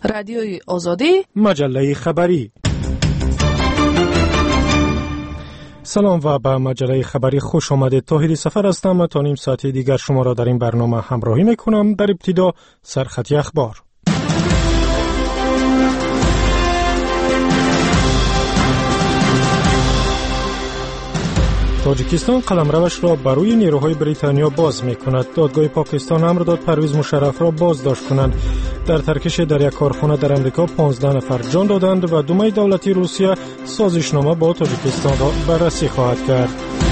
رادیوی آزادی، مجله خبری. سلام و به مجله خبری خوش آمدید. طاهری سفر هستم. تا نیم ساعت دیگر شما را در این برنامه همراهی میکنم. در ابتدا سرخطی اخبار. تاجیکستان قلمروش را برای نیروهای بریتانیا باز می‌کند. دادگاه پاکستان امر داد پرویز مشرف را بازداشت کنند. در ترکش در یک کارخانه در امریکا 15 نفر جان دادند و دومه دولتی روسیه سازشنامه با تاجیکستان را بررسی خواهد کرد.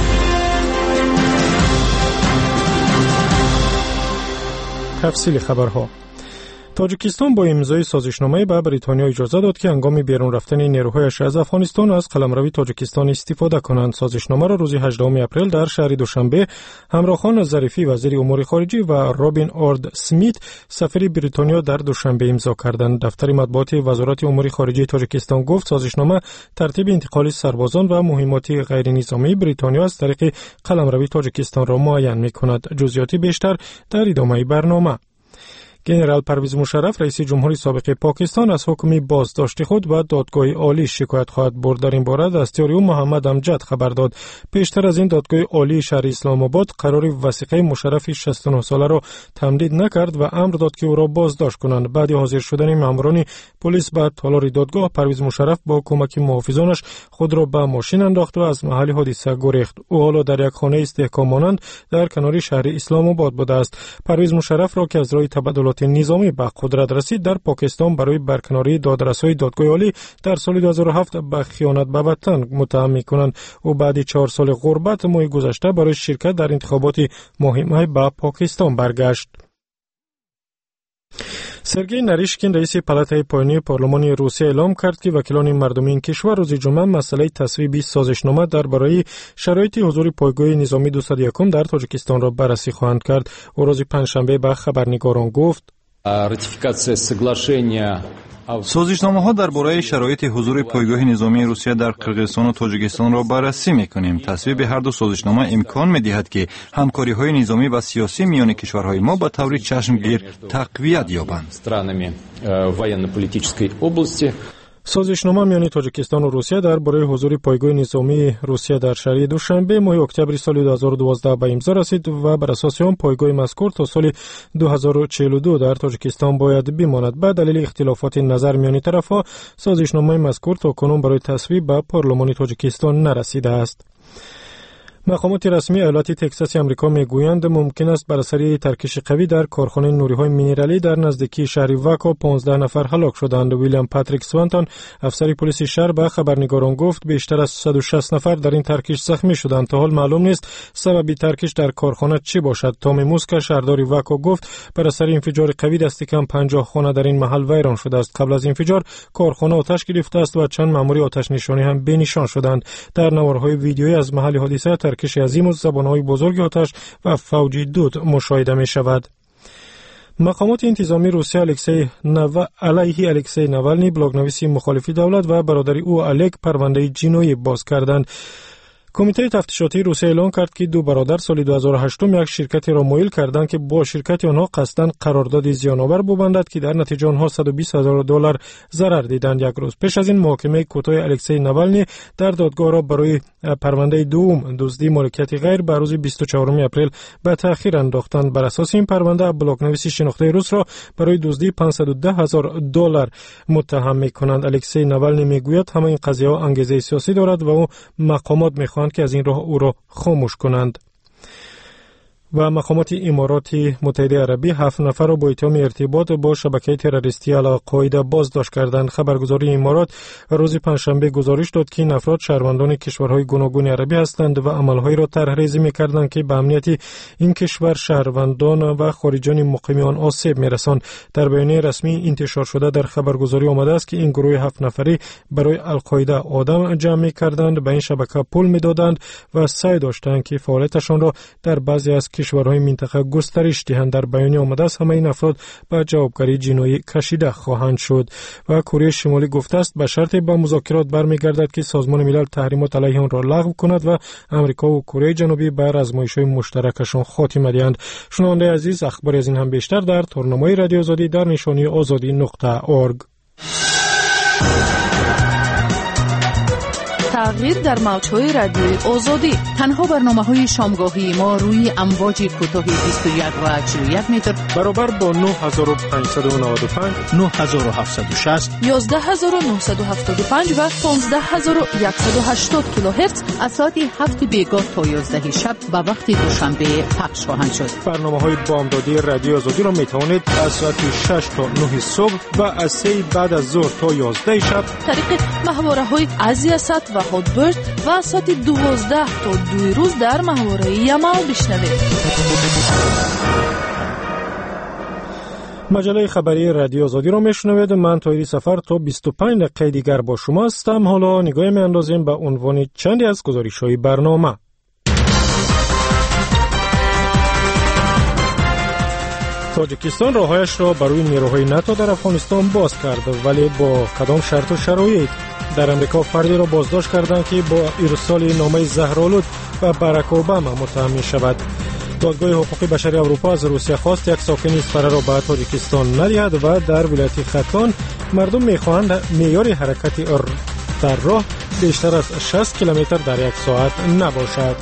تفصیل خبرها. تاجیکستان با امضای سازشنامه به بریتانیا اجازه داد که هنگام بیرون رفتن نیروهایش از افغانستان از قلمروی تاجیکستان استفاده کنند. سازشنامه را روز 18 اپریل در شهر دوشنبه همراهان ظریفی وزیر امور خارجه و رابین آرد سمیت سفیر بریتانیا در دوشنبه امضا کردند. دفتر مطبوعات وزارت امور خارجه تاجیکستان گفت سازشنامه ترتیب انتقال سربازان و مهمات غیر نظامی بریتانیا از طریق قلمروی تاجیکستان را معین می‌کند. جزئیات بیشتر در ادامه برنامه. جنرال پرویز مشرف رئیس جمهوری سابق پاکستان از حکم بازداشت خود و دادگاه عالی شکایت خواهد برد. در این باره دستیار او محمد امجد خبر داد. پیشتر از این دادگاه عالی شهر اسلام آباد قرار وثیقه مشرف 69 ساله را تمدید نکرد و امر داد که او را بازداشت کنند. بعد حاضر شدن ماموران پلیس به تالار دادگاه پرویز مشرف با کمک محافظانش خود را به ماشین انداخت و از محل حادثه گریخت. او حالا در یک خانه استحکام مانند در کنار شهر اسلام آباد بوده است. پرویز مشرف را که از راه تبادلات نظامی به قدرت رسید در پاکستان برای برکناری دادرس‌های دادگاه عالی در سال 2007 به خیانت به وطن متهم می‌کنند. او بعد 4 سال غربت ماه گذشته برای شرکت در انتخابات مهمه به پاکستان برگشت. سرگئی نریشکین رئیس پالاتای پایینی پارلمان روسیه اعلام کرد که وکیلان مردمی این کشور روز جمعه مسئله تصویب سازشنامه درباره شرایط حضور پایگاه نظامی 201 در تاجیکستان را بررسی خواهند کرد. او روز پنجشنبه به خبرنگاران گفت سازشنامه ها درباره شرایط حضور پایگاه نظامی روسیه در قرقیزستان و تاجیکستان را بررسی می‌کنیم. تصویب هر دو سازشنامه امکان می‌دهد که همکاری‌های نظامی و سیاسی میان کشورهای ما به طور چشمگیر تقویت یابند. سازشنامه میان تاجیکستان و روسیه درباره حضور پایگاه نظامی روسیه در شهر دوشنبه ماه اکتبر سال 2012 به امضا رسید و بر اساس آن پایگاه مذکور تا سال 2042 در تاجیکستان باید بماند. به دلیل اختلافات نظر میان طرف‌ها سازشنامه مذکور تاکنون برای تصویب به پارلمان تاجیکستان نرسیده است. مقامات رسمی ایالت تگزاس آمریکا میگویند ممکن است بر اثر ترکش قوی در کارخانه نوری‌های مینرالی در نزدیکی شهر واکا 15 نفر هلاک شدند. ویلیام پاتریک سوانتون افسر پلیس شهر به خبرنگاران گفت بیشتر از 160 نفر در این ترکش زخمی شدند. تا حال معلوم نیست سبب ترکش در کارخانه چی باشد. تامی موسکا شهردار واکا گفت بر اثر انفجار قوی دست کم 50 خانه در این محل ویران شده است. قبل از انفجار کارخانه آتش گرفته است و چند مأمور آتش نشانی هم به‌نشان شدند. در نوارهای ویدیویی از محل حادثه ترکش عظیم و زبانهای بزرگ آتش و فوج دود مشاهده می شود. مقامات انتظامی روسیه علیه الکسی ناوالنی بلاگ‌نویس مخالف دولت و برادر او الک پرونده جنایی باز کردند. کمیته تفتیشاتی روسیه اعلام کرد که دو برادر سال 2008 یک شرکتی را مایل کردند که با شرکت آنها قصداً قرارداد زیان‌آور ببندد که در نتیجه آنها $120,000 ضرر دیدند. یک روز پیش از این محاکمه کوتاه الکسی ناوالنی در دادگاه را برای پرونده دوم دزدی مالکیت غیر به روز 24 اپریل به تأخیر انداختند. بر اساس این پرونده بلاگ‌نویس شناخته روس را برای دزدی $510,000 متهم می‌کنند. الکسی ناوالنی میگوید همه این قضیه‌ها انگیزه سیاسی دارد و او مقامات می‌خواهند که از این راه او را خاموش کنند. و مقامات امارات متحده عربی 7 نفر را با اتهام ارتباط با شبکه تروریستی القاعده بازداشت کردند. خبرگزاری امارات روز پنجشنبه گزارش داد که این افراد شهروندان کشورهای گوناگون عربی هستند و عملهایی را طرح‌ریزی می‌کردند که به امنیت این کشور، شهروندان و خارجیان مقیم آن آسیب می‌رساند. در بیانیه رسمی انتشار شده در خبرگزاری آمده است که این گروه 7 نفری برای القاعده آدم جمع می‌کردند، به این شبکه پول می‌دادند و سعی داشتند که فعالیتشان را در بعضی از کشورهای منطقه گسترش دهند. در بیانیه آمده است همه این افراد به جوابگری جنایی کشیده خواهند شد و کره شمالی گفته است به شرط به مذاکرات برمیگردد که سازمان ملل تحریمات علیه آن را لغو کند و امریکا و کره جنوبی بر آزمایش‌های مشترکشان خاتمه دهند. شنونده عزیز، اخبار از این هم بیشتر در تورنمای رادیو آزادی در نشانی azadi.org. تغییر در موج‌های رادیوی آزادی. تنها برنامه‌های شامگاهی ما روی امواج کوتاه 21 و 41 متر برابر با 9595 9760 11975 و 15180 کیلوهرتز از ساعت 7 بیگاه تا 11 شب به وقت دوشنبه پخش خواهند شد. برنامه‌های بامدادی رادیو آزادی را می‌توانید از ساعت 6 تا 9 صبح و از 3 بعد از ظهر تا 11 شب طریق محوره‌های ازیاست و هادبرد و ساعت 12 تا 2 روز در محوره یمال بشنوید. مجله خبری رادیو آزادی را میشنوید. من طاهری سفر تا 25 دقیقه دیگر با شما هستم. حالا نگاه میاندازیم به عنوان چندی از گزارش‌های برنامه. تاجیکستان راههایش را برای نیروهای ناتو در افغانستان باز کرد، ولی با کدام شرط و شرایط؟ در امریکا فردی را بازداشت کردند که با ارسال نامه زهرآلود به باراک اوباما متهم می شود. دادگاه حقوق بشری اروپا از روسیه خواست یک ساکن اسپره را به تاجیکستان ندهد و در ولایت ختلان مردم می‌خواهند معیار حرکت در راه بیشتر از 60 کیلومتر در یک ساعت نباشد.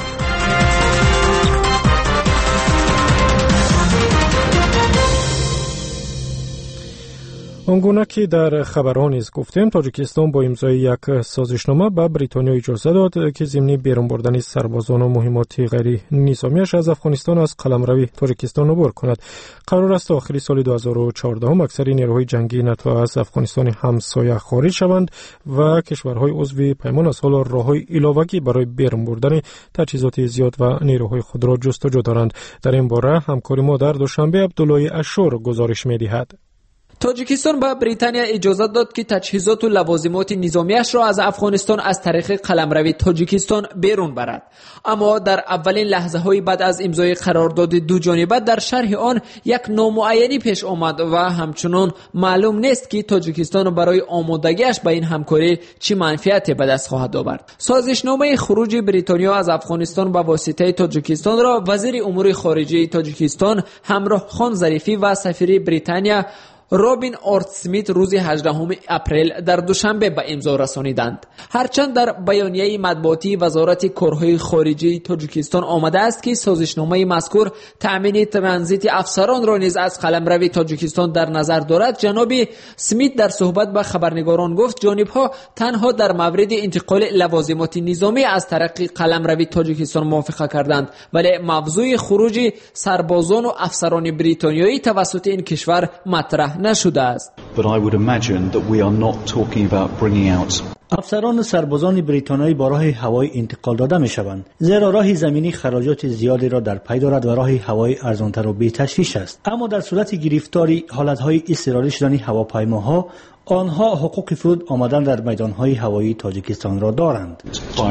آنگونه که در خبرها نیز گفتیم، تاجیکستان با امضای یک سازشنامه به بریتانیا اجازه داد که ضمن بیرون بردن سربازان و مهمات غیر نظامیش از افغانستان از قلمروی تاجیکستان عبور کند. قرار است آخر سال 2014 اکثر نیروهای جنگی ناتو از افغانستان همسایه خارج شوند و کشورهای عضو پیمان از حال راههای علاوه‌ای برای بیرون بردن تجهیزات زیاد و نیروهای خود را جستجو دارند. در این باره همکار ما در دوشنبه عبدالله اشور گزارش می‌دهد. تاجیکستان به بریتانیا اجازه داد که تجهیزات و لوازمات نظامیش را از افغانستان از طریق قلمرو تاجیکستان بیرون برد، اما در اولین لحظه های بعد از امضای قرارداد دو جانبه در شرح آن یک نامعینی پیش آمد و همچنان معلوم نیست که تاجیکستان برای آمادگیش به این همکاری چه منفعتی به دست خواهد آورد. سازشنامه خروج بریتانیا از افغانستان به واسطه تاجیکستان را وزیر امور خارجه تاجیکستان همراه خان ظریفی و سفیر بریتانیا رابین آرت سمیت روز 18 اپریل در دوشنبه به امضا رسانیدند. هرچند در بیانیه مطبوعاتی وزارت کارهای خارجه تاجیکستان آمده است که سازشنامه مذکور تأمین ترانزیت افسران را نیز از قلمرو تاجیکستان در نظر دارد، جناب سمیت در صحبت با خبرنگاران گفت جانب‌ها تنها در مورد انتقال لوازمات نظامی از طریق قلمرو تاجیکستان موافقه کردند، ولی موضوع خروج سربازان و افسران بریتانیایی توسط این کشور مطرح نشده است. But I would imagine that we are not talking about bringing out افسران و سربازان بریتانیایی با راه هوایی انتقال داده می شوند، زیرا راه زمینی خراجات زیادی را در پی دارد و راه هوایی ارزانتر و بی‌تشویش است. اما در صورت گرفتاری حالتهای اضطراری شدن هواپیماها، آنها حقوق فرود آمدن در میدانهای هوایی تاجیکستان را دارند.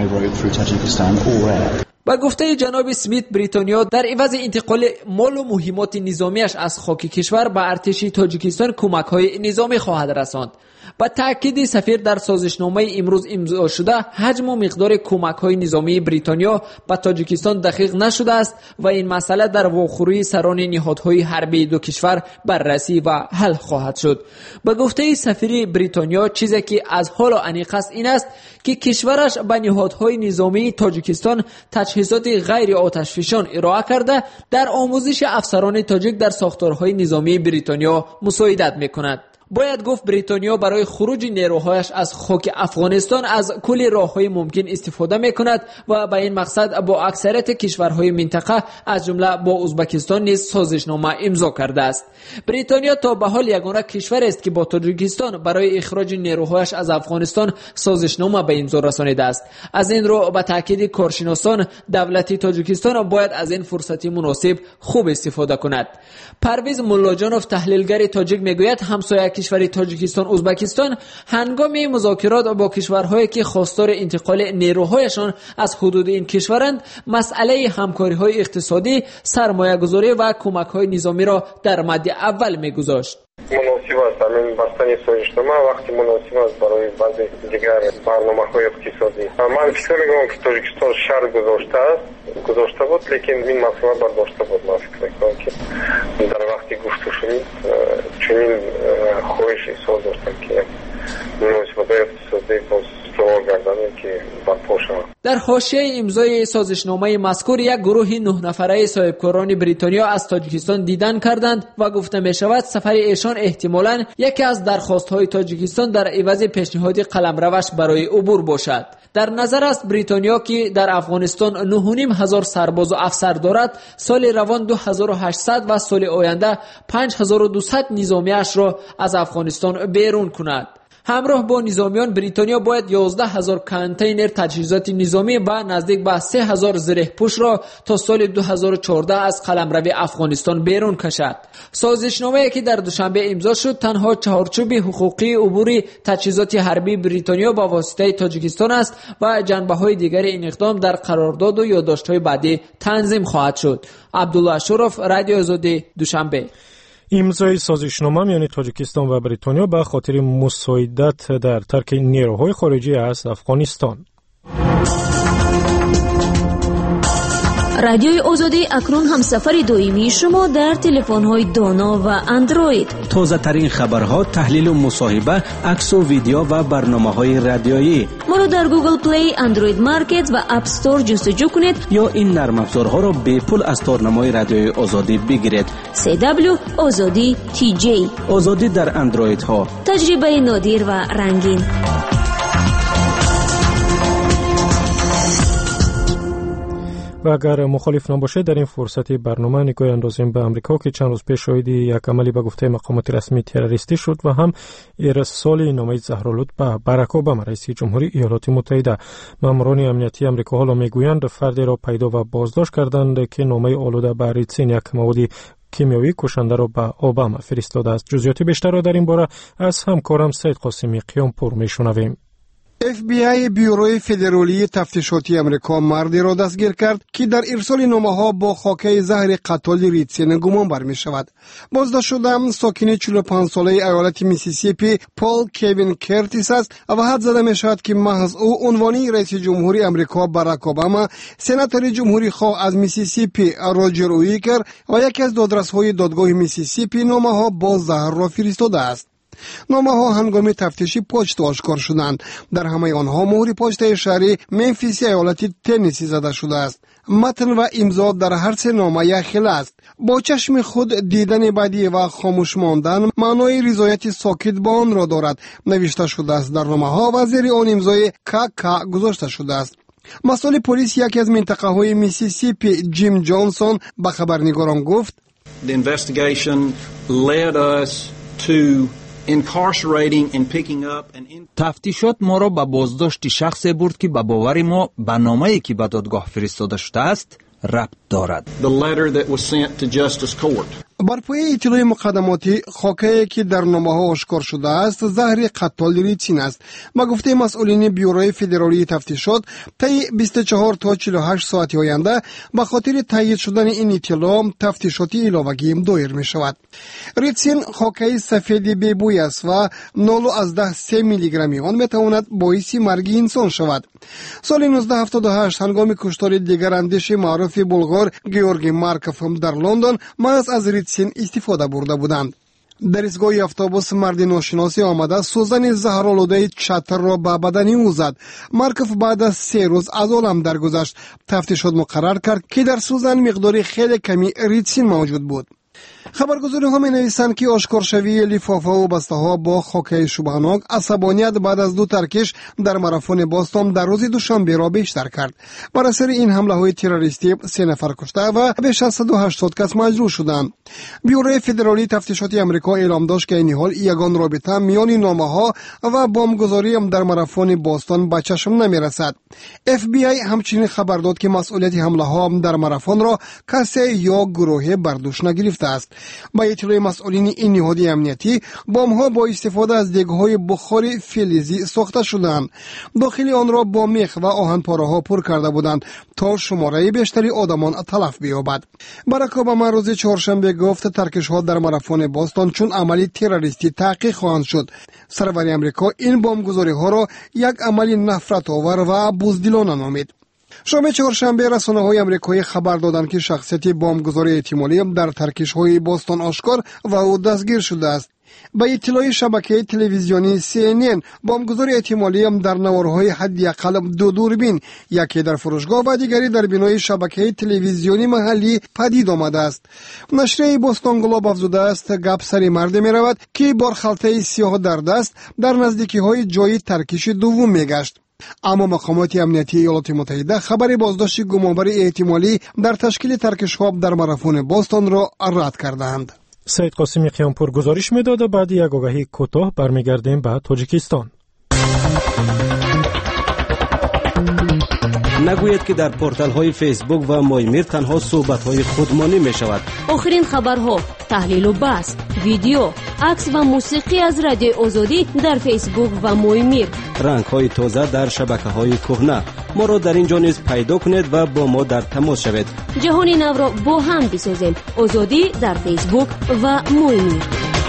با گفته جناب سمیت، بریتانیا در عوض انتقال مال و مهمات نظامیش از خاک کشور به ارتش تاجیکستان کمک‌های نظامی خواهد رساند. با تأکید سفیر در سازشنامه امروز امضا شده، حجم و مقدار کمک‌های نظامی بریتانیا به تاجیکستان دقیق نشده است و این مسئله در واخوری سران نهادهای حربی دو کشور بررسی و حل خواهد شد. با گفته سفیر بریتانیا، چیزی که از حال انیق است این است که کشورش به نهادهای نظامی تاجیکستان تجهیزات غیر آتشفشان ارائه کرده در آموزش افسران تاجیک در ساختارهای نظامی بریتانیا مساعدت می‌کند. باید گفت بریتانیا برای خروج نیروهایش از خاک افغانستان از کل راه‌های ممکن استفاده می‌کند و به این مقصد با اکثریت کشورهای منطقه از جمله با ازبکستان نیز سازشنامه امضا کرده است. بریتانیا تا به حال یگانه کشور است که با تاجیکستان برای اخراج نیروهایش از افغانستان سازشنامه به امضا رسانیده است. از این رو به تاکید کارشناسان، دولت تاجیکستان باید از این فرصت مناسب خوب استفاده کند. پرویز ملاجانوف، تحلیلگر تاجیک، میگوید همسایه کشور تاجیکستان ازبکستان هنگام مذاکرات با کشورهایی که خواستار انتقال نیروهایشان از حدود این کشورند مسئله همکاری‌های اقتصادی، سرمایه‌گذاری و کمک‌های نظامی را در مد اول می‌گذاشت. مناسب است همین بستن سازشنامه وقتی مناسب است برای بعضی دیگر برنامه‌های اقتصادی. من فکر می‌کنم که تاجیکستان شرط گذاشته بود لیکن این مسئله برداشته بود. من فکر می‌کنم که در وقتی گفتگو شد چنین خواهش اظهار داشتم که مناسبات اقتصادی باز در حاشیه امضای سازشنامه مذکور یک گروه 9 نفره صاحبکاران بریتانیا از تاجیکستان دیدن کردند و گفته می شود سفر ایشان احتمالاً یکی از درخواست‌های تاجیکستان در عوض پیشنهاد قلمروش برای عبور باشد. در نظر است بریتانیا که در افغانستان 9,500 سرباز و افسر دارد، سال روان 2800 و سال آینده 5200 نظامیش را از افغانستان بیرون کند. همراه با نظامیان بریتانیا باید 11,000 کانتینر تجهیزات نظامی و نزدیک به 3,000 زره پوش را تا سال 2014 از قلمرو افغانستان بیرون کشد. سازشنامه‌ای که در دوشنبه امضا شد تنها چهارچوب حقوقی عبور تجهیزات حربی بریتانیا با واسطه تاجیکستان است و جنبه‌های دیگر این اقدام در قرارداد و یادداشت‌های بعدی تنظیم خواهد شد. عبدالله شرف، رادیو آزادی، دوشنبه. امضای سازشنامه میان تاجیکستان و بریتانیا به خاطر مساعدت در ترک نیروهای خارجی از افغانستان. رادیوی آزادی اکنون هم سفر دائمی شما در تلفن‌های دانا و اندروید. تازه ترین خبرها، تحلیل و مصاحبه، عکس و ویدیو و برنامه‌های رادیویی. ما را در گوگل پلی، اندروید مارکت و اپ استور جستجو کنید یا این نرم افزارها را به پول از تارنمای رادیوی آزادی بگیرید. CW آزادی TJ. آزادی در اندروید ها. تجربه نادر و رنگین. و اگر مخالف نباشید در این فرصت برنامه نگاه اندازیم به امریکا که چند روز پیش شاهد یک عملی به گفته مقامات رسمی تروریستی شد و هم ارسال نامه زهرآلود به باراک اوباما رئیس جمهوری ایالات متحده. ماموران امنیتی امریکا حالا میگویند فردی را پیدا و بازداشت کردند که نامه آلوده به ریتسین، یک مواد کیمیایی کشنده را به اوباما فرستاده است. جزئیات بیشتر را در این باره از همکارم سید قاسمی قیامپور میشنویم. FBI بیوروی فدرالی تفتیشاتی امریکا مردی را دستگیر کرد که در ارسال نامه‌ها با خاکه زهر قتل ریتسین گمان بر می شود. بازداشت شده ساکن 45 ساله ایالت میسیسیپی پال کوین کرتیس است و حد زده می شود که محض او عنوانی رئیس جمهوری امریکا باراک اوباما، سناتور جمهوری خواه از میسیسیپی راجر ویکر و یکی از دادرس‌های دادگاه میسیسیپی نامه‌ها با زهر را فرستاده است. نامه‌ها هنگام تفتیشی پست آشکار شدند. در همه آنها مهر پست شهری منفیس ایالت تنسی زده شده است. متن و امضا در هر سه نامه یخل است. با چشم خود دیدن بدی و خاموش ماندن معنای رضایت ساکت با آن را دارد نوشته شده است در نامه‌ها و زیر آن امضای KK گذاشته شده است. مسئول پلیس یکی از منطقه های میسیسیپی جیم جانسون به خبرنگاران گفت The investigation led us to تفتیشات ما را به بازداشت شخصی برد که به باور ما به نامه‌ای که به دادگاه فرستاده شده است ربط دارد. بر پایه اطلاع مقدماتی خاکه‌ای که در نامه‌ها آشکار شده است زهر قتل ریتسین است. با گفته مسئولین بیوروی فدرالی تفتیشات طی 24 تا 48 ساعت آینده به خاطر تایید شدن این اطلاع تفتیشاتی علاوه‌ای دایر می شود. ریتسین خاکه سفید بی‌بوی است و 0.3 میلی گرمی آن می تواند باعث مرگ انسان شود. سال 1978 هنگام کشتار دیگر اندیش معروف بلغار گیورگی مارکوف در لندن محض از ریتسین استفاده برده بودند. در ایستگاه اتوبوس مرد ناشناسی آمده سوزن زهرآلوده چتر را به بدن او زد. مارکوف بعد از 3 روز از عالم درگذشت. تفتیشات مقرر کرد که در سوزن مقداری خیلی کمی ریتسین موجود بود. خبرگزاری‌ها می‌نویسند که آشکارشوی لفافه و بسته‌ها با خاکه شبهناک عصبانیت بعد از 2 ترکش در ماراتون باستون در روز دوشنبه را بیشتر کرد. بر اثر این حمله‌های تروریستی 3 نفر کشته و بیش از 180 کس مجروح شدند. بیوروی فدرالی تفتیشاتی آمریکا اعلام داشت که این حال یگان رابطه میان نامه‌ها و بمبگذاری در ماراتون باستون به چشم نمی‌رسد. FBI همچنین خبر داد که مسئولیت حمله‌ها در ماراتون را کسی یا گروهی بر دوش نگرفته. است. با اطلاع مسئولین این نهاد امنیتی، بمب‌ها با استفاده از دیگ‌های بخار فلزی ساخته شدند. داخل آن را با میخ و آهن‌پاره‌ها پر کرده بودند تا شماره بیشتری آدمان تلف بیابد. باراک اوباما روز چهارشنبه گفت ترکش‌ها در ماراتون بوستون چون عملی تروریستی تحقیق خواهند شد. سرور امریکا این بمبگذاری‌ها را یک عمل نفرت آور و بزدلانه نامید. شام چهارشنبه رسانه‌های آمریکایی خبر دادند که شخصیت بمبگذاری احتمالی در ترکش‌های بوستون آشکار و او دستگیر شده است. با اطلاع شبکه تلویزیونی CNN، بمبگذاری احتمالی در نوارهای حداقل 2 دوربین، یکی در فروشگاه و دیگری در بنای شبکه تلویزیونی محلی پدید آمده است. نشریه بوستون گلوب افزوده است گپ سری مرد می رود که با خلطه سیاه در دست در نزدیکی‌های جای ترکش دوم میگشت. اما مقامات امنیتی ایالات متحده خبر بازداشت گمانبر احتمالی در تشکیل ترکش‌ها در ماراتون بوستون را رد کردند. سید قاسمی قیامپور گزارش می‌داد. بعد یک آگاهی کوتاه برمیگردیم به تاجیکستان. نگوید که در پورتال‌های فیسبوک و مایمیر تنها صحبت‌های خودمانی می‌شود. آخرین خبرها، تحلیل و بحث، ویدیو، عکس و موسیقی از رادیو آزادی در فیسبوک و مایمیر. رنگ‌های تازه در شبکه‌های کهنه. ما را در اینجا نیز پیدا کنید و با ما در تماس شوید. جهان نو را با هم بسازیم. آزادی در فیسبوک و مایمیر.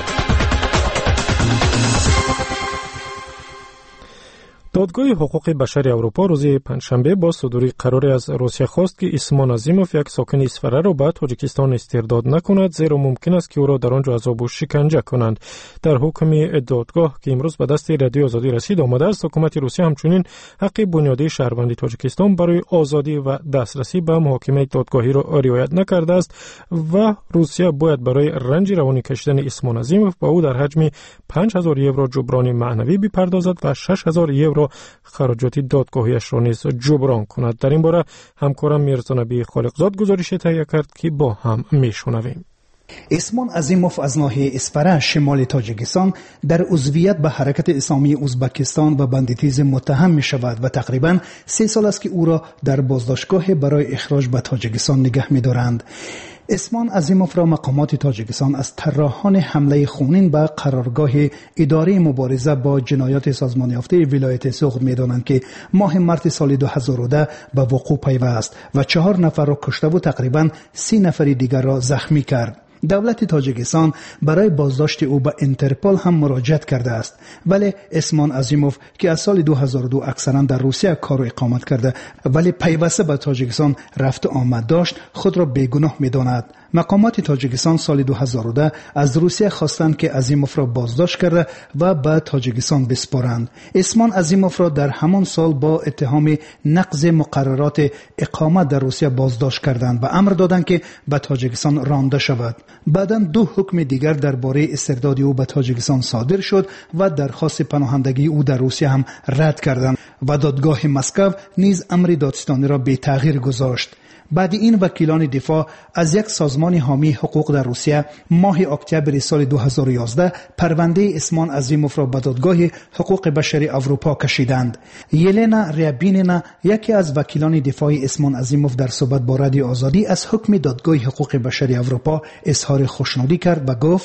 دادگاه حقوق بشر اروپا روز پنجشنبه با صدور قراری از روسیه خواست که اسمان عظیموف، یک ساکن اصفهان را به تاجیکستان استرداد نکند، زیرا ممکن است که او را در آنجا عذاب و شکنجه کنند. در حکم دادگاه که امروز به دست رادیو آزادی رسید آمده است، حکومت روسیه همچنین حق بنیادی شهروندی تاجیکستان برای آزادی و دسترسی به محاکمه دادگاهی را رعایت نکرده است و روسیه باید برای رنج روانی کشیدن اسمان عظیموف با او در حجم 5000 یورو جبران معنوی بپردازد و 6000 یورو خراجات دادگاهیش را نیز جبران کند. در این باره همکارم میرزا نبی خالقزاد گزارش تهیه کرد که با هم میشنویم. اسمان عظیموف از ناحیه اسپره شمال تاجیکستان در عضویت به حرکت اسلامی ازبکستان و بندیتیزم متهم می شود و تقریباً 3 سال است که او را در بازداشتگاه برای اخراج به تاجیکستان نگه می دارند. اسمان عظیموف را مقامات تاجیکستان از طراحان حمله خونین به قرارگاه اداره مبارزه با جنایات سازمان یافته ولایت سوغد می‌دانند که ماه مارس سال 2010 به وقوع پیوست و 4 نفر را کشته و تقریباً 30 نفر دیگر را زخمی کرد. دولت تاجیکستان برای بازداشت او به اینترپل هم مراجعت کرده است، ولی اسمان عظیموف که از سال 2002 اکثرا در روسیه کار و اقامت کرده ولی پیوسته به تاجیکستان رفت آمد داشت، خود را بیگناه می‌داند. مقامات تاجیکستان سال 2010 از روسیه خواستند که عظیموف را بازداشت کرده و به تاجیکستان بسپارند. اسمان عظیموف را در همان سال با اتهام نقض مقررات اقامت در روسیه بازداشت کردند و امر دادند که به تاجیکستان رانده شود. بعداً 2 حکم دیگر درباره استرداد او به تاجیکستان صادر شد و درخواست پناهندگی او در روسیه هم رد کردند و دادگاه مسکو نیز امر دادستانی را به تغییر گذاشت. بعد این وکیلان دفاع از یک سازمان حامی حقوق در روسیه ماه اکتبر سال 2011 پرونده اسمان عظیموف را به دادگاه حقوق بشری اروپا کشیدند. یلنا ریابینینا، یکی از وکیلان دفاع اسمان عظیموف، در صحبت با رادیو آزادی از حکم دادگاه حقوق بشری اروپا اظهار خوشنودی کرد و گفت: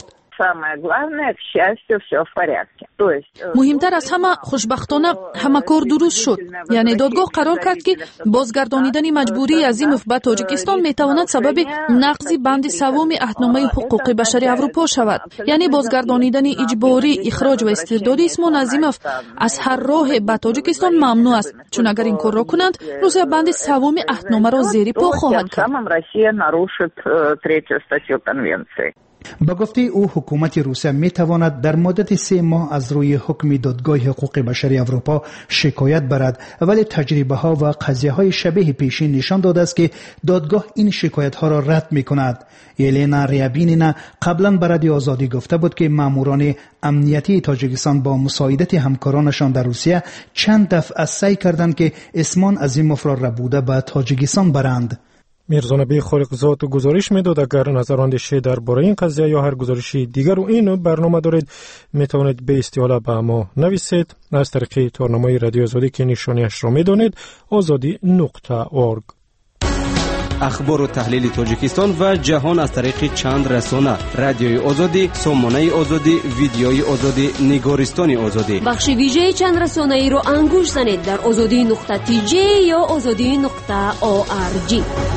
مهمتر از همه خوشبختانه همه کار درست شد. یعنی دادگاه قرار کرد که بازگردانیدن مجبوری عظیموف به تاجیکستان میتواند سبب نقض بند 3 عهدنامه حقوق بشری اروپا شود. یعنی بازگردانیدن اجباری، اخراج و استرداد اسمان عظیموف از هر راه به تاجیکستان ممنوع است، چون اگر این کار را کنند روسیه بند 3 عهدنامه را زیر پا خواهد کرد. با گفته او حکومت روسیه می تواند در مدت 3 ماه از روی حکم دادگاه حقوق بشری اروپا شکایت برد، ولی تجربه ها و قضیه های شبیه پیشین نشان داده است که دادگاه این شکایت ها را رد می کند. یلنا ریابینینا قبلا به رادیو آزادی گفته بود که ماموران امنیتی تاجیکستان با مساعدت همکارانشان در روسیه چند دفعه سعی کردند که اسمان عظیموف را ربوده به تاجیکستان برند. میرزا نبی خالقزاد گزارش میداد. اگر نظراندیشی درباره این قضیه یا هر گزارشی دیگر رو این برنامه دارید میتوانید به استحاله به ما نویسید از طریق تورنمای رادیو آزادی که نشانیش را میدونید، azadi.org. اخبار و تحلیل تاجیکستان و جهان از طریق چند رسانه: رادیوی آزادی، سامانه آزادی، ویدیوی آزادی، نگارستان آزادی. بخش ویژه چند رسانه ای رو انگوش زنید در azadi.tj یا azadi.org.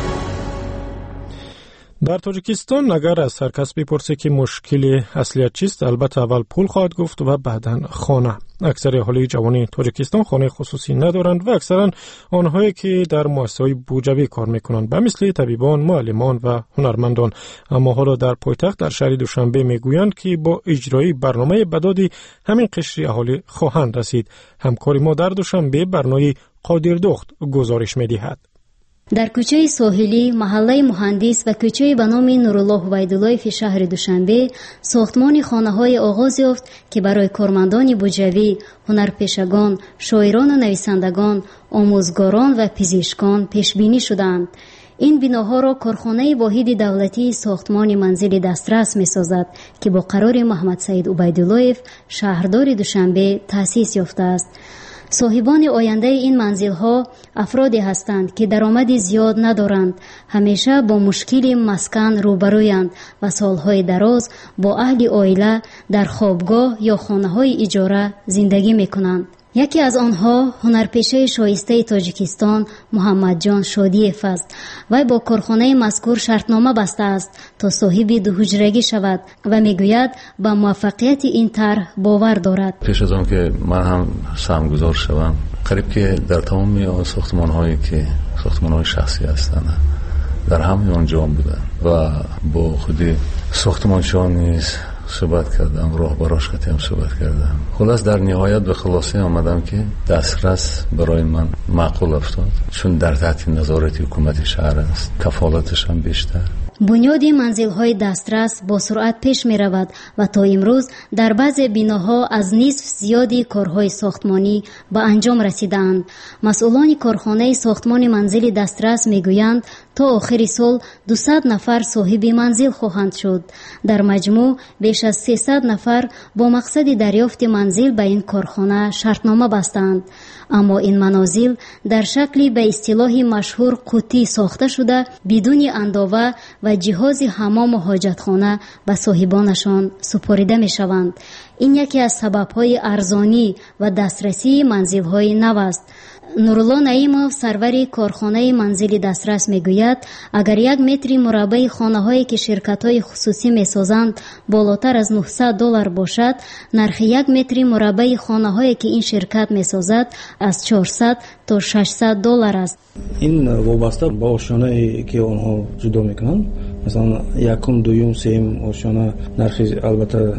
در تاجیکستان اگر از هر کس بپرسه که مشکل اصلیت چیست، البته اول پول خواهد گفت و بعداً خانه. اکثر اهالی جوان تاجیکستان خانه خصوصی ندارند و اکثرا آنهایی که در مؤسسه‌های بوجوی کار میکنند به مثل طبیبان، معلمان و هنرمندان. اما حالا در پایتخت در شهر دوشنبه میگویند که با اجرای برنامه بدادی همین قشر اهالی خواهند رسید. همکار ما در دوشنبه برنامه قادردخت گزارش میدهد. در کوچه ساحلی، محله مهندس و کوچه به نام نورالله ویدالایف شهر دوشنبه ساختمان خانه‌های آغاز یافت که برای کارمندان بوجوی، هنرپیشگان، شاعران و نویسندگان، آموزگاران و پزشکان پیش بینی شدند. این بناها را کارخانه واحد دولتی ساختمان منزل دسترس می‌سازد که با قرار محمد سعید عبیدالله‌اف شهردار دوشنبه تأسیس یافته است. صاحبان آینده این منزل‌ها افرادی هستند که درآمد زیاد ندارند، همیشه با مشکل مسکن روبرویند و سالهای دراز با اهل عائله در خوابگاه یا خانه‌های اجاره زندگی می‌کنند. یکی از آنها هنرپیشه شایسته تاجیکستان محمد جان شادیف است. وی با کارخانه مذکور شرطنامه بسته است تا صاحب دو حجرگی شود و میگوید به موفقیت این طرح باور دارد. پیش از آن که من هم سهمگذار شوم، قریب که در تمام ساختمان‌هایی که ساختمان‌های شخصی هستند در همه آنجا بودن و با خودی ساختمانشان نیز صحبت کردم، راهبراش هم صحبت کردم. خلاص در نهایت به خلاصه آمدم که دسترس برای من معقول افتاد، چون در تحت نظارت حکومت شهر است، کفالتش هم بیشتر. بنیاد منزل‌های دسترس با سرعت پیش می رود و تا امروز در بعض بیناها از نصف زیادی کارهای ساختمانی به انجام رسیدند. مسئولان کارخانه ساختمان منزل دسترس می گویند تا آخر سال 200 نفر صاحب منزل خواهند شد. در مجموع بیش از 300 نفر با مقصد دریافت منزل به این کارخانه شرطنامه بستند. اما این منازل در شکلی به اصطلاح مشهور قوطی ساخته شده بدون اندازه و جهاز حمام و حاجتخانه به صاحبانشان سپرده می شوند. این یکی از سبب‌های ارزانی و دسترسی منزل‌های نو است. نورالله نعیمов سرور کارخانه منزل دسترس میگوید اگر 1 متر مربع خانه‌هایی که شرکت‌های خصوصی می‌سازند بالاتر از $900 باشد، نرخ 1 متر مربع خانه‌هایی که این شرکت می‌سازد از $400 تا $600 است. این وابسته به آشیانه‌ای که آنها جدا می‌کنند. مثلا یکم، دوم، سوم آشیانه نرخ البته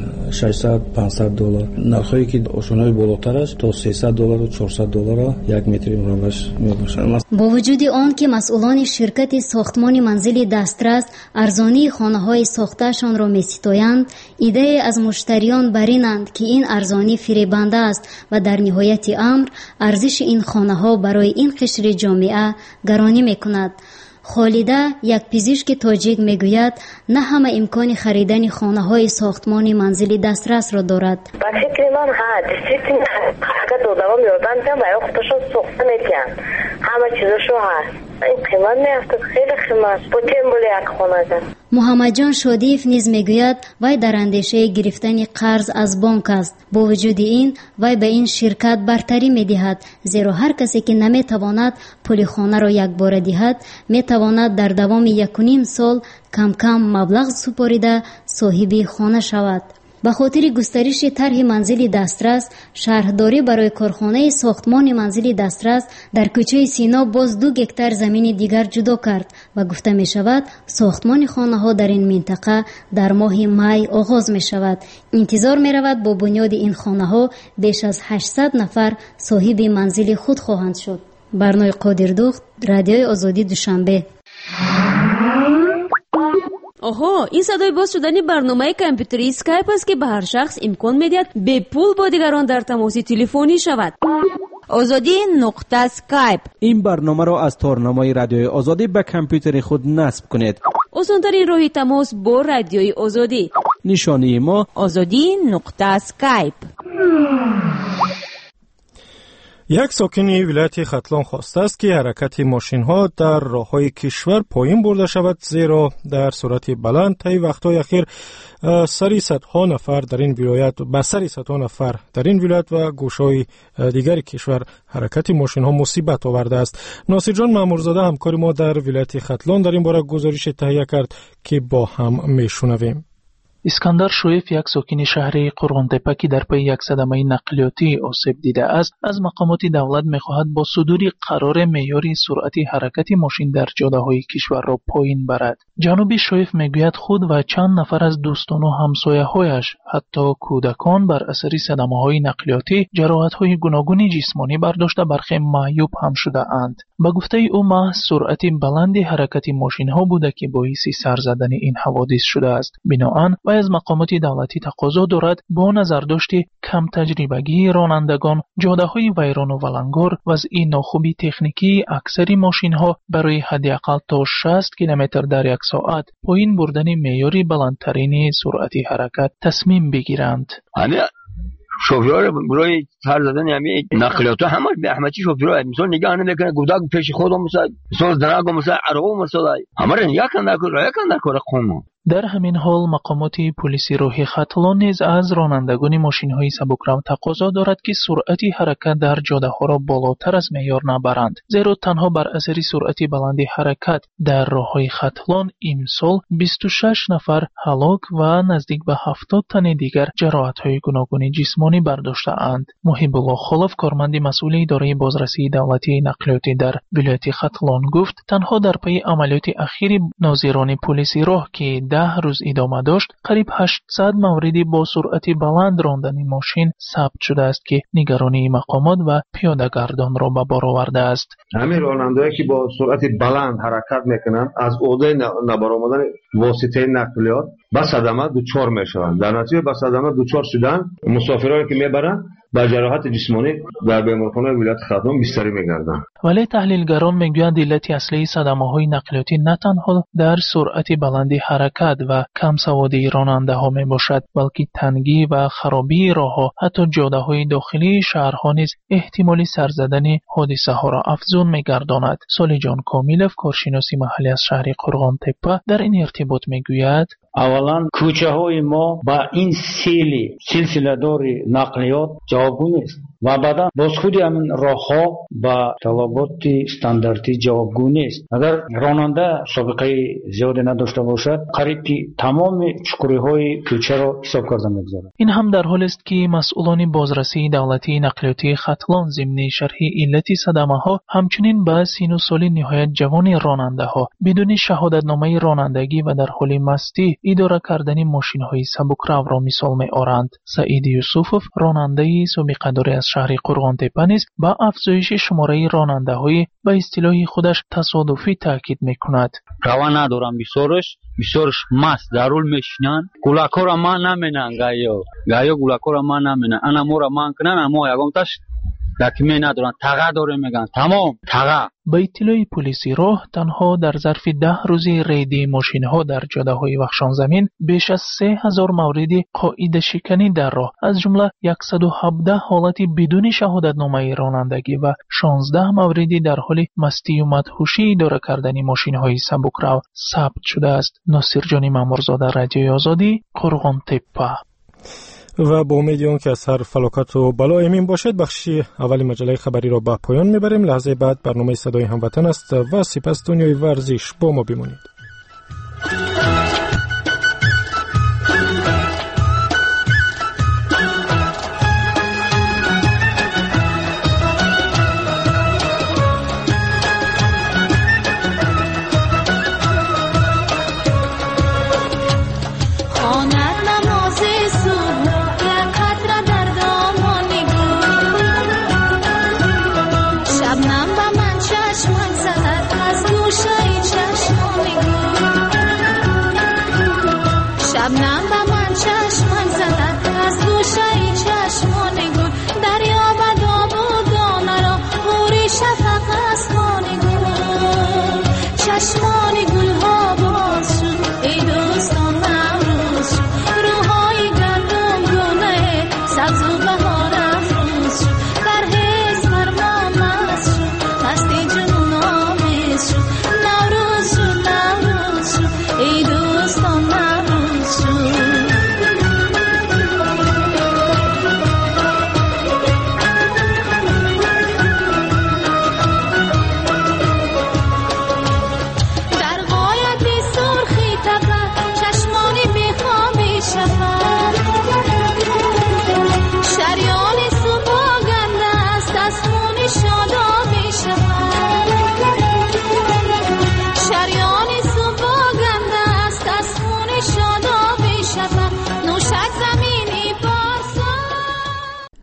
$600-500. نرخی که آشیانه بالاتر است تا $300 و $400 1 متر مربعش میباشد. با وجود آن که مسئولان شرکت ساختمان منزل دسترس ارزانی خانه‌های ساخته‌شان را می‌ستایند، ایده از مشتریان برینند که این ارزانی فریبنده است و در نهایت امر ارزش این خانه‌ها برای این قشر جامعه گرانی می‌کند. خالده یک پزشک تاجیک میگوید نه همه امکان خریدن خانه‌های ساختمان منزل دسترس را دارد. با فکر من دیستریکت حرکت دوام یادم جام برای خودشون ساخته میکنن. همه چیزشو هست. این قیمت میافته، خیلی قیمت. با تیمبل یک خانه ده. محمد جان شادیف نیز میگوید وی در اندیشه گرفتن قرض از بانک است. با وجود این وی به این شرکت برتری میدهد، زیرا هر کسی که نمیتواند پول خانه را یک بار دهد میتواند در دوام 1.5 سال کم کم مبلغ سپریده صاحب خانه شود. به خاطر گسترش طرح منزل دسترس، شهرداری برای کارخانه ساختمان منزل دسترس در کوچه سینا باز 2 هکتار زمین دیگر جدا کرد و گفته می شود ساختمان خانه ها در این منطقه در ماه می آغاز می شود. انتظار می رود با بنیاد این خانه ها بیش از 800 نفر صاحب منزل خود خواهند شد. برنامه قادردخت، رادیوی آزادی دوشنبه. آها، این صدای باز شدن برنامه کامپیوتری اسکایپ است که به هر شخص امکان میدهد به پول با دیگران در تماس تلفنی شود. azadi.skype. این برنامه را از تارنمای رادیوی آزادی به کامپیوتر خود نصب کنید. آسان‌ترین راه تماس با رادیوی آزادی. نشانی ما azadi.skype. یک ساکن ولایت ختلان خواسته است که حرکت ماشین ها در راههای کشور پایین برده شود، زیرا در سرعت بلند طی وقتهای اخیر سری صدها نفر در این ولایت و گوشهای دیگر کشور حرکت ماشین ها مصیبت آورده است. ناصر جان مامورزاده همکار ما در ولایت ختلان در این باره گزارش تهیه کرد که با هم میشنویم. اسکندر شویف، یک ساکن شهر قرغن‌تپه که در پی یک صدمه نقلیاتی آسیب دیده است، از مقامات دولت می‌خواهد با صدور قرار معیار سرعت حرکت ماشین در جاده‌های کشور را پایین برد. جناب شویف میگوید خود و چند نفر از دوستان و همسایه‌هایش، حتی کودکان، بر اثر صدمه‌های نقلیاتی جراحت‌های گوناگون جسمانی برداشته برخی معیوب هم شده اند. به گفته او محض سرعت بلند حرکت ماشین‌ها بوده که باعث سر زدن این حوادث شده است. بنابراین و از مقامات دولتی تقاضا دارد با نظرداشت کم تجربگی رانندگان، جاده‌های ویران و ولنگار، وضع ناخوبی تکنیکی اکثر ماشین‌ها برای حداقل تا 60 کیلومتر در یک ساعت پایین بردن معیار بلندترین سرعت حرکت تصمیم بگیرند. شوفیرها برای سر زدن همه نقلیات همه به احمدی شوفیرها مثلا نگاه نمیکنه، گودک پیش خودم مثلا درنگ مثلا عربه مثلا همه را نگاه کنه قوم. در همین حال مقامات پلیسی راه ختلان نیز از رانندگان ماشین‌های سبکرو تقاضا دارد که سرعت حرکت در جاده‌ها را بالاتر از معیار نبرند، زیرا تنها بر اثر سرعت بلند حرکت در راه‌های ختلان امسال 26 نفر هلاک و نزدیک به 70 تن دیگر جراحت‌های گوناگون جسمانی برداشته‌اند. محب الله خلف، کارمند مسئول اداره بازرسی دولتی نقلیاتی در ولایت ختلان گفت تنها در پی عملیات اخیر ناظران پلیسی راه که 10 روز ادامه داشت، قریب 800 موردی با سرعت بلند راندن ماشین ثبت شده است که نگرانی مقامات و پیاده‌گردان را به بار آورده است. همین رانندهایی که با سرعت بلند حرکت میکنند از عهده نبرآمدن واسطه نقلیات به صدمه دچار میشوند. در نتیجه به صدمه دچار شدن مسافرانی که میبرند با جراحت جسمانی در بیمارخانه ولایت ختلان بستری میگردند. ولی تحلیلگران میگویند علت اصلی صدمه‌های نقلیاتی نه تنها در سرعت بلند حرکت و کم سوادی راننده‌ها میباشد، بلکه تنگی و خرابی راه‌ها، حتی جاده‌های داخلی شهرها نیز احتمال سر زدن حادثه‌ها را افزون میگرداند. سالی جان کامیلف، کارشناس محلی از شهر قرغن‌تپه، در این ارتباط میگوید اولا کوچه‌های ما با این سلسله‌دار نقلیات جوابگو نیست و بعدا باز خود همین راه‌ها با طلبات استانداردی جوابگو نیست. اگر راننده سابقه زیادی نداشته باشد، قریب تمام چکوری‌های کوچه را حساب کرده می‌گذارد. این هم در حالی است که مسئولان بازرسی دولتی نقلیاتی ختلان ضمن شرح علت صدمه‌ها همچنین به سن و سال نهایت جوان راننده‌ها بدون شهادتنامه رانندگی و در حال مستی اداره کردن ماشین‌های سبکرو را مثال می‌آورند. سعید یوسفوف، راننده سابقه‌دار از شهر قرغن‌تپه نیز با افزایش شماره راننده‌های به اصطلاح خودش تصادفی تاکید می‌کند. روا ندارم بسیارش مست درول میشنن، گولاکو را من نمینن، گایا گولاکو را من نمینن، انا مورا من کنن، اما یکم تاش دکمه ندارن، تغا داره میگن، تمام تغا. با اطلاع پلیسی راه تنها در ظرف 10 روز ریدی ماشین‌ها در جاده‌های وخشان زمین بیش از 3000 مورد قاعده شکنی در راه، از جمله 117 حالت بدون شهادتنامه رانندگی و 16 موردی در حال مستی و مدهوشی اداره کردن ماشین‌های سبکرو ثبت شده است. ناصر جان مامورزاده، رادیوی آزادی، قرغن‌تپه. و با امید که از هر فلاکت و بلا امین باشد، بخش اول مجله خبری را به پایان میبریم. لحظه بعد برنامه صدای هموطن است و سپس دنیای ورزش. با ما بمانید.